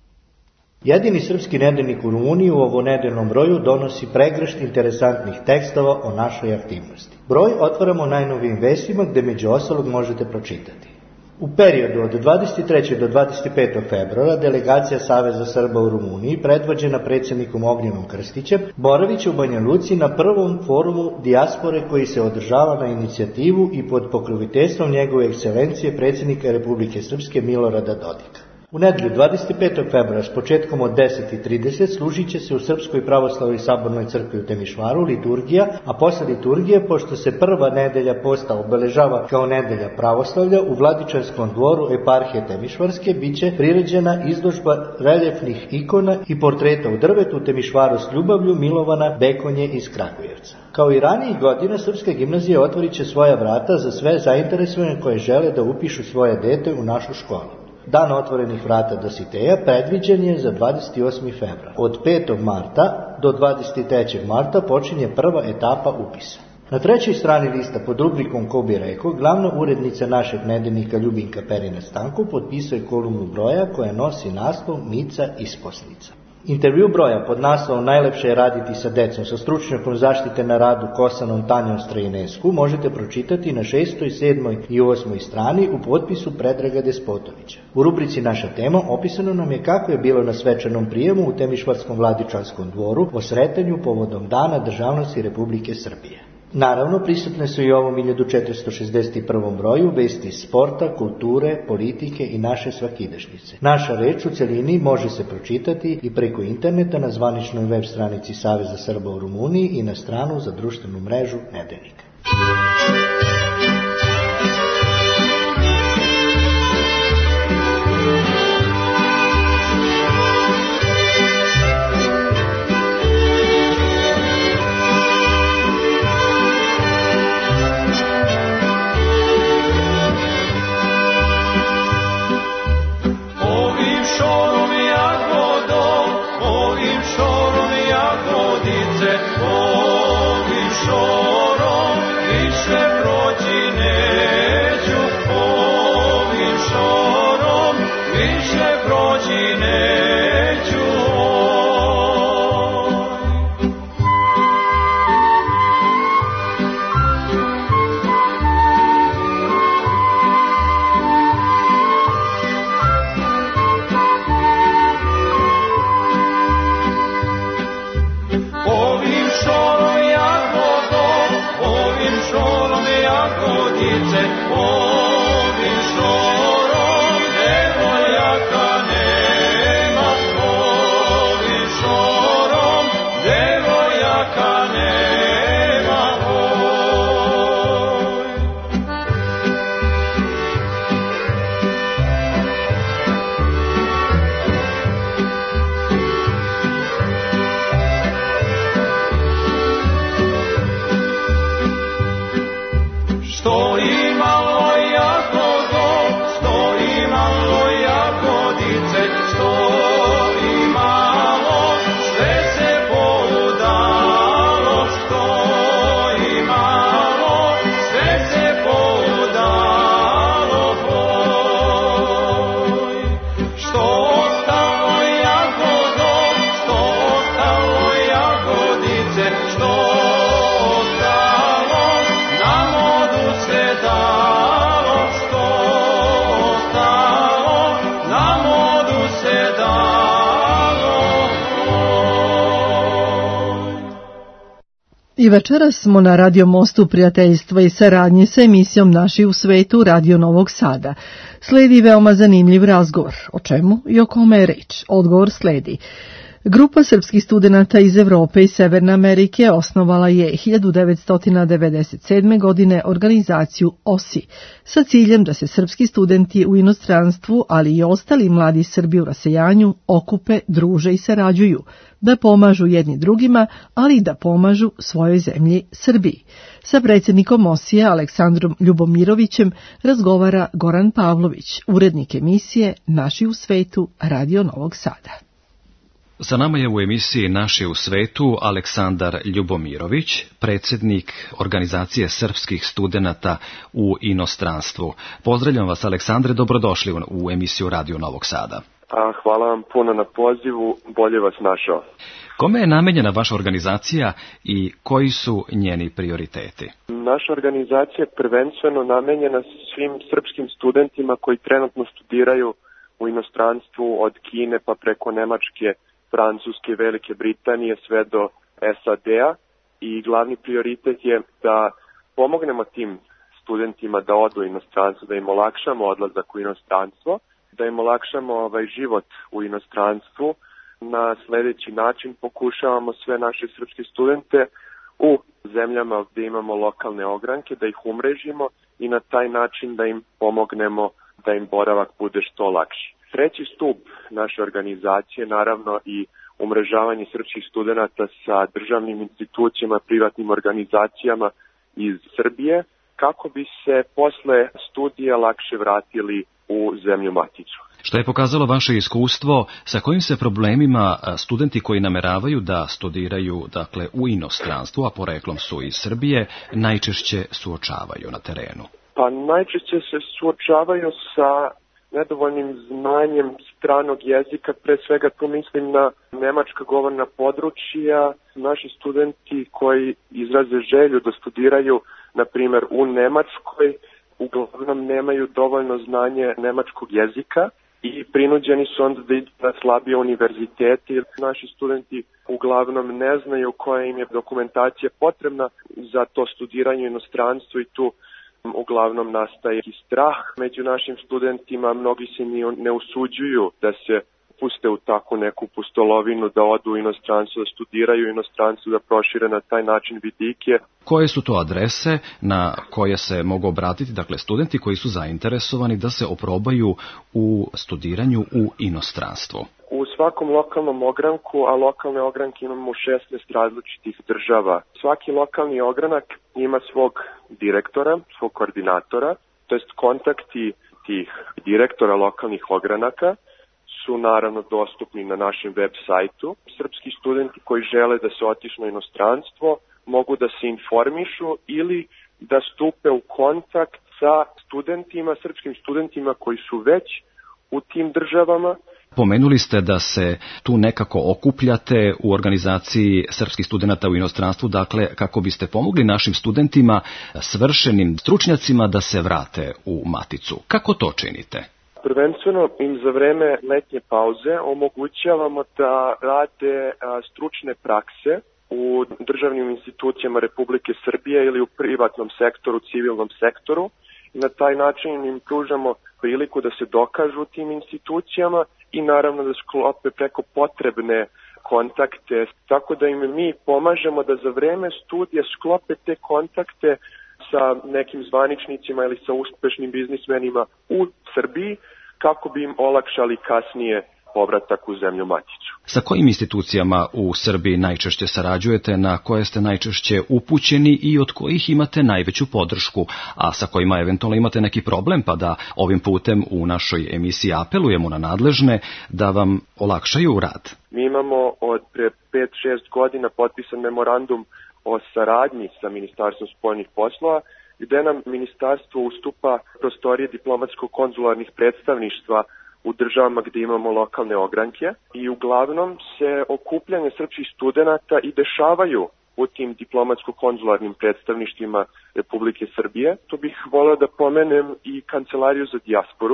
Jedini srpski nedeljnik u Rumuniji u ovonedeljnom broju donosi pregršt interesantnih tekstova o našoj aktivnosti. Broj otvaramo najnovijim vestima gde među ostalog možete pročitati. U periodu od dvadeset trećeg do dvadeset petog februara delegacija Saveza Srba u Rumuniji, predvođena predsjednikom Ognjenom Krstićem, boraviće u Banja Luci na prvom forumu dijaspore koji se održava na inicijativu i pod pokroviteljstvom njegove ekscelencije predsjednika Republike Srpske Milorada Dodika. U nedelju dvadeset petog februara s početkom od deset i trideset služit će se u Srpskoj pravoslavnoj sabornoj crkvi u Temišvaru liturgija, a posle liturgije, pošto se prva nedelja posta obeležava kao nedelja pravoslavlja, u Vladičanskom dvoru eparhije Temišvarske biće priređena izložba reljefnih ikona i portreta u drvetu u Temišvaru s ljubavlju Milovana Bekonje iz Kragujevca. Kao i ranijih godina, Srpska gimnazija otvorit će svoja vrata za sve zainteresovane koje žele da upišu svoje dete u našu školu. Dan otvorenih vrata Dositeja predviđen je za dvadeset osmi februar. Od petog marta do dvadeset trećeg marta počinje prva etapa upisa. Na trećoj strani lista pod rubrikom Ko bi rekao, glavna urednica našeg nedeljnika Ljubinka Perina Stanko potpisuje kolumnu broja koja nosi naslov Mica isposnica. Intervju broja pod naslovom Najlepše je raditi sa decom sa stručnjakom zaštite na radu Kosanom Tanjom Strajinesku možete pročitati na šestoj, sedmoj i osmoj strani u potpisu Predraga Despotovića. U rubrici Naša tema opisano nam je kako je bilo na svečanom prijemu u Temišvarskom Vladičanskom dvoru o sretanju povodom Dana državnosti Republike Srbije. Naravno, prisutne su i u ovom hiljadu četiristo šezdeset prvom broju vesti sporta, kulture, politike i naše svakidašnjice. Naša reč u celini može se pročitati i preko interneta na zvaničnoj web stranici Saveza Srba u Rumuniji i na stranu za društvenu mrežu Nedeljnika. Ovim šorom I večeras smo na Radio Mostu prijateljstva i saradnje sa emisijom Naši u svetu Radio Novog Sada. Sledi veoma zanimljiv razgovor. O čemu i o kome je reč? Odgovor sledi. Grupa srpskih studenata iz Evrope i Severne Amerike osnovala je hiljadu devetsto devedeset sedme. godine organizaciju O S I sa ciljem da se srpski studenti u inostranstvu, ali i ostali mladi Srbi u rasejanju, okupe, druže i sarađuju, da pomažu jedni drugima, ali i da pomažu svojoj zemlji Srbiji. Sa predsjednikom O S I-a Aleksandrom Ljubomirovićem razgovara Goran Pavlović, urednik emisije Naši u svetu Radio Novog Sada. Sa nama je u emisiji Naši u svetu Aleksandar Ljubomirović, predsjednik organizacije srpskih studenata u inostranstvu. Pozdravljam vas, Aleksandre, dobrodošli u emisiju Radio Novog Sada. A, hvala vam puno na pozivu, bolje vas našao. Kome je namenjena vaša organizacija i koji su njeni prioriteti? Naša organizacija je prvenstveno namenjena svim srpskim studentima koji trenutno studiraju u inostranstvu, od Kine pa preko Nemačke, Francuske, Velike Britanije sve do S A D-a, i glavni prioritet je da pomognemo tim studentima da odu u inostranstvo, da im olakšamo odlazak u inostranstvo, da im olakšamo ovaj život u inostranstvu. Na sljedeći način pokušavamo sve naše srpske studente u zemljama gdje imamo lokalne ogranke da ih umrežimo i na taj način da im pomognemo da im boravak bude što lakši. Treći stup naše organizacije, naravno i umrežavanje srpskih studenata sa državnim institucijama, privatnim organizacijama iz Srbije, kako bi se posle studija lakše vratili u zemlju maticu. Što je pokazalo vaše iskustvo, sa kojim se problemima studenti koji nameravaju da studiraju, dakle, u inostranstvu, a poreklom su iz Srbije, najčešće suočavaju na terenu? Pa najčešće se suočavaju sa nedovoljnim znanjem stranog jezika, pre svega tu mislim na nemačka govorna područja. Naši studenti koji izraze želju da studiraju, na primjer, u Nemačkoj, uglavnom nemaju dovoljno znanje nemačkog jezika i prinuđeni su onda da idu na slabije univerziteti. Naši studenti uglavnom ne znaju koja im je dokumentacija potrebna za to studiranje u inostranstvu i tu uglavnom nastaje i strah među našim studentima. Mnogi se ne usuđuju da se puste u takvu neku pustolovinu, da odu u inostranstvo, da studiraju u inostranstvu, da prošire na taj način vidike. Koje su to adrese na koje se mogu obratiti, dakle, studenti koji su zainteresovani da se oprobaju u studiranju u inostranstvu? U svakom lokalnom ogranku, a lokalne ogranke imamo u šesnaest različitih država. Svaki lokalni ogranak ima svog direktora, svog koordinatora, to jest kontakti tih direktora lokalnih ogranaka su naravno dostupni na našem web sajtu. Srpski studenti koji žele da se otišnu u inostranstvo mogu da se informišu ili da stupe u kontakt sa studentima, srpskim studentima koji su već u tim državama. Pomenuli ste da se tu nekako okupljate u organizaciji srpskih studenata u inostranstvu, dakle, kako biste pomogli našim studentima, svršenim stručnjacima da se vrate u maticu. Kako to činite? Prvenstveno im za vreme letnje pauze omogućavamo da rade stručne prakse u državnim institucijama Republike Srbije ili u privatnom sektoru, civilnom sektoru. I na taj način im pružamo priliku da se dokažu u tim institucijama i naravno da sklope preko potrebne kontakte, tako da im mi pomažemo da za vreme studija sklope te kontakte sa nekim zvaničnicima ili sa uspešnim biznismenima u Srbiji, kako bi im olakšali kasnije povratak u zemlju maticu. Sa kojim institucijama u Srbiji najčešće sarađujete, na koje ste najčešće upućeni i od kojih imate najveću podršku, a sa kojima eventualno imate neki problem, pa da ovim putem u našoj emisiji apelujemo na nadležne da vam olakšaju rad? Mi imamo od pre pet šest godina potpisan memorandum o saradnji sa Ministarstvom spoljnih poslova, gde nam ministarstvo ustupa prostorije diplomatsko-konzularnih predstavništva u državama gdje imamo lokalne ogranke i uglavnom se okupljanje srpskih studenata i dešavaju u tim diplomatsko-konzularnim predstavništvima Republike Srbije. Tu bih voleo da pomenem i Kancelariju za dijasporu,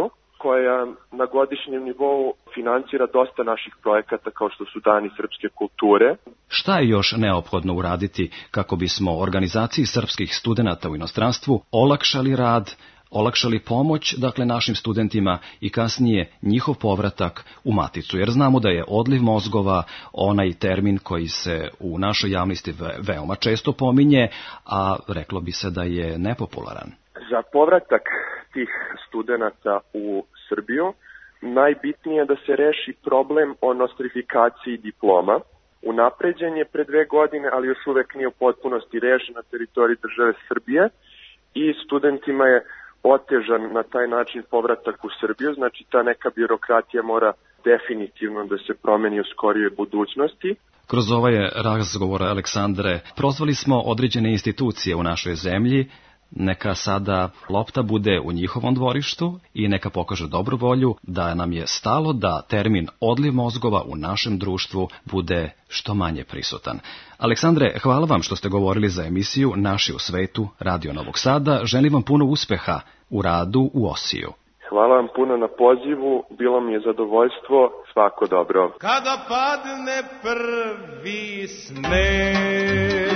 koja na godišnjem nivou finansira dosta naših projekata kao što su Dani srpske kulture. Šta je još neophodno uraditi kako bismo organizaciji srpskih studenata u inostranstvu olakšali rad, olakšali pomoć, dakle, našim studentima i kasnije njihov povratak u maticu, jer znamo da je odliv mozgova onaj termin koji se u našoj javnosti veoma često pominje, a reklo bi se da je nepopularan. Za povratak tih studenata u Srbiju najbitnije je da se reši problem o nostrifikaciji diploma. Unapređen je pre dve godine, ali još uvek nije u potpunosti rešen na teritoriji države Srbije i studentima je otežan na taj način povratak u Srbiju, znači ta neka birokratija mora definitivno da se promeni u skorijoj budućnosti. Kroz ovaj razgovor, Aleksandre, prozvali smo određene institucije u našoj zemlji, neka sada lopta bude u njihovom dvorištu i neka pokaže dobru volju da nam je stalo da termin odliv mozgova u našem društvu bude što manje prisutan. Aleksandre, hvala vam što ste govorili za emisiju Naši u svetu, Radio Novog Sada. Želim vam puno uspeha u radu u Osiju. Hvala vam puno na pozivu, bilo mi je zadovoljstvo, svako dobro. Kada padne prvi sneg,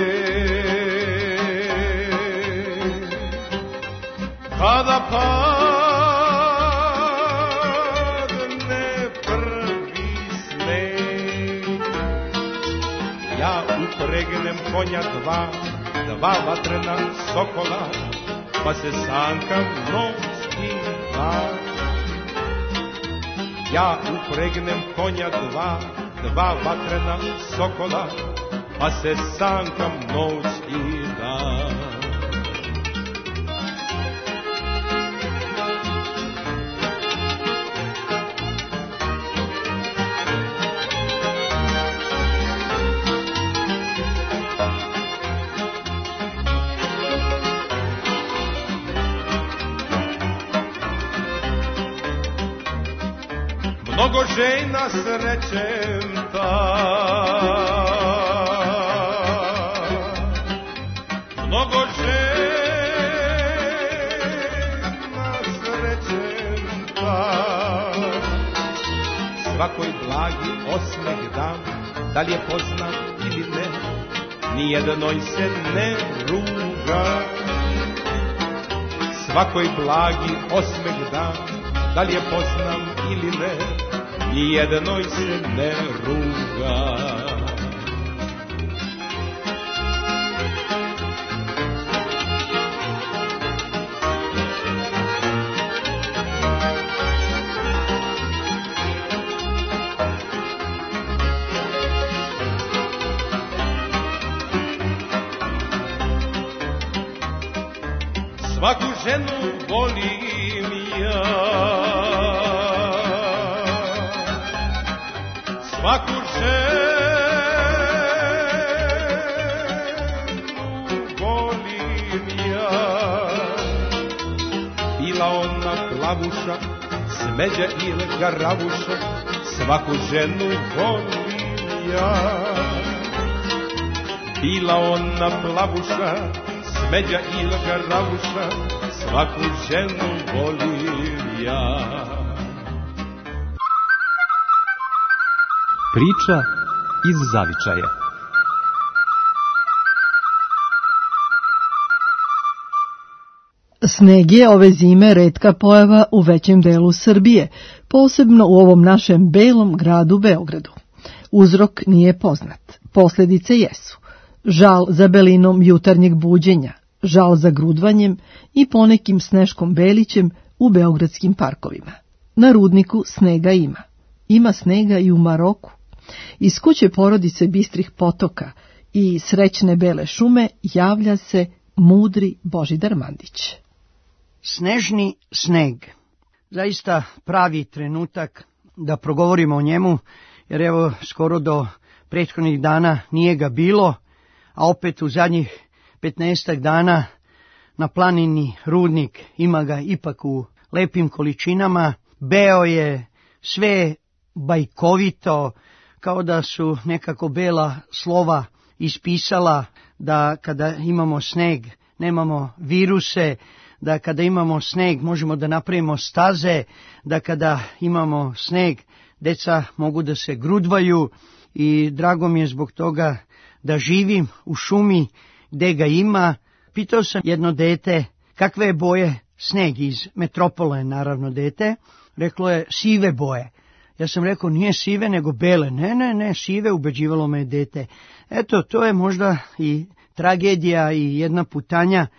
kada padne prvi sneg, ja upregnem konja dva, dva vatrena sokola, pa se sankam noć i dan. Ja upregnem konja dva, dva vatrena sokola, pa se sankam noć i dan. Mnogo žena srećem ta, mnogo žena srećem ta, svakoj blagi osmeh dam, da li je poznat ili ne, nijednoj se ne ruga. Svakoj blagi osmeh dam, da li je poznam ili ne, nijednoj se ne ruga. Svaku ženu volim ja, svaku ženu volim ja, bila ona plavuša, smeđa ili garavuša, svaku ženu volim ja, bila ona plavuša, smeđa ili garavuša, svaku ženu volim ja. Priča iz zavičaja. Sneg je ove zime retka pojava u većem delu Srbije, posebno u ovom našem belom gradu Beogradu. Uzrok nije poznat, posljedice jesu. Žal za belinom jutarnjeg buđenja, žal za grudvanjem i ponekim sneškom belićem u beogradskim parkovima. Na rudniku snega ima. Ima snega i u Maroku. Iz kuće porodice bistrih potoka i srećne bele šume javlja se mudri Božidar Mandić. Snežni sneg. Zaista pravi trenutak da progovorimo o njemu, jer evo skoro do prethodnih dana nije ga bilo, a opet u zadnjih petnaestak dana na planini rudnik ima ga ipak u lepim količinama. Beo je, sve bajkovito, kao da su nekako bela slova ispisala da kada imamo sneg nemamo viruse, da kada imamo sneg možemo da napravimo staze, da kada imamo sneg deca mogu da se grudvaju i drago mi je zbog toga da živim u šumi gde ga ima. Pitao sam jedno dete kakve je boje sneg, iz metropole naravno dete, reklo je sive boje. Ja sam rekao nije sive nego bele, ne ne ne sive, ubeđivalo me dete. Eto, to je možda i tragedija i jedna putanja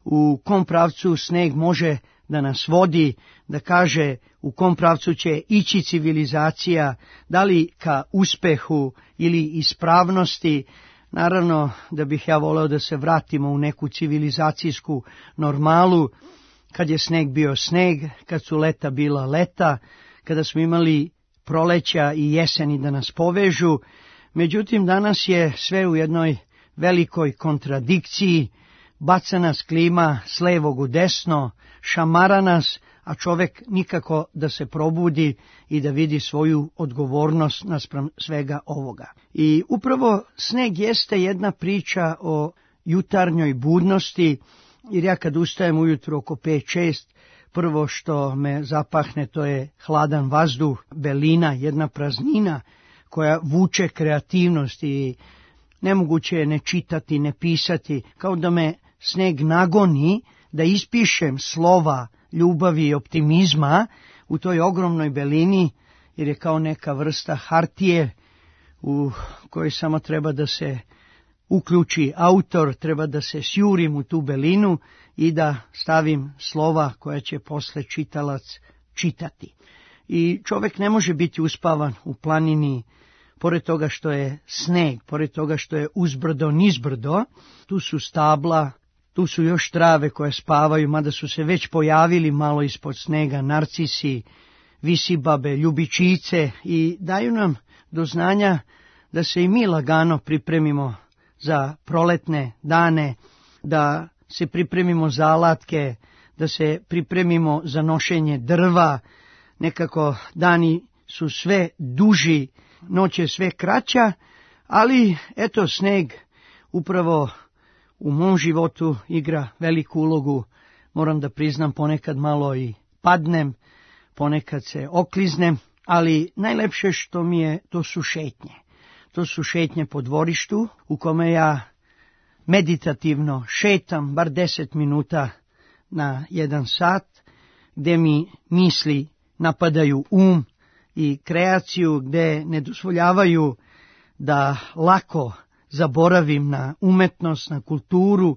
u kom pravcu sneg može da nas vodi, da kaže u kom pravcu će ići civilizacija, da li ka uspehu ili ispravnosti. Naravno da bih ja voleo da se vratimo u neku civilizacijsku normalu, kad je sneg bio sneg, kad su leta bila leta, kada smo imali proleća i jeseni da nas povežu. Međutim, danas je sve u jednoj velikoj kontradikciji, baca nas klima s levog u desno, šamara nas, a čovek nikako da se probudi i da vidi svoju odgovornost naspram svega ovoga. I upravo sneg jeste jedna priča o jutarnjoj budnosti, jer ja kad ustajem ujutro oko pet šest, prvo što me zapahne to je hladan vazduh, belina, jedna praznina koja vuče kreativnost i nemoguće je ne čitati, ne pisati, kao da me sneg nagoni da ispišem slova ljubavi i optimizma u toj ogromnoj belini, jer je kao neka vrsta hartije u kojoj samo treba da se uključi autor, treba da se sjurim u tu belinu i da stavim slova koja će posle čitalac čitati. I čovek ne može biti uspavan u planini, pored toga što je sneg, pored toga što je uzbrdo nizbrdo, tu su stabla, tu su još trave koje spavaju, mada su se već pojavili malo ispod snega narcisi, visibabe, ljubičice i daju nam do znanja da se i mi lagano pripremimo za proletne dane, da se pripremimo za alatke, da se pripremimo za nošenje drva. Nekako dani su sve duži, noć je sve kraća, ali eto sneg upravo u mom životu igra veliku ulogu. Moram da priznam, ponekad malo i padnem, ponekad se okliznem, ali najlepše što mi je, to su šetnje. To su šetnje po dvorištu u kome ja meditativno šetam bar deset minuta na jedan sat, gde mi misli napadaju um i kreaciju, gde ne dozvoljavaju da lako zaboravim na umetnost, na kulturu,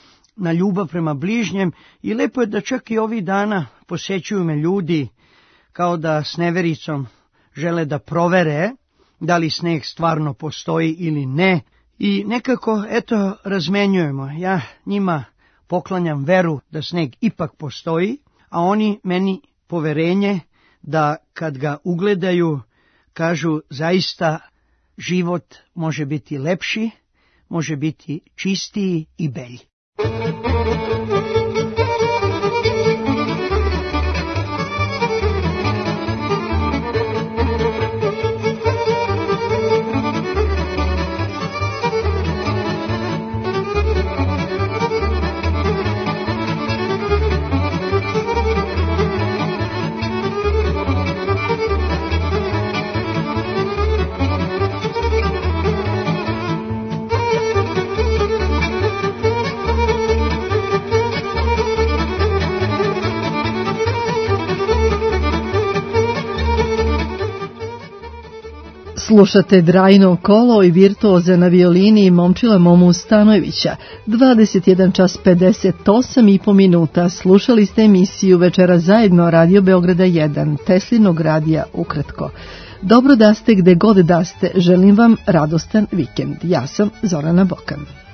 na ljubav prema bližnjem. I lepo je da čak i ovih dana posećuju me ljudi kao da s nevericom žele da provere da li sneg stvarno postoji ili ne. I nekako, eto, razmenjujemo. Ja njima poklanjam veru da sneg ipak postoji, a oni meni poverenje da kad ga ugledaju, kažu zaista život može biti lepši, može biti čistiji i belji. Slušate Drajno kolo i virtuoze na violini Momčila Momu Stanojevića. dvadeset jedan čas pedeset osam i po minuta. Slušali ste emisiju Večera zajedno Radio Beograda jedan, Teslinog radija ukratko. Dobro da ste gde god da ste, želim vam radostan vikend. Ja sam Zorana Bokan.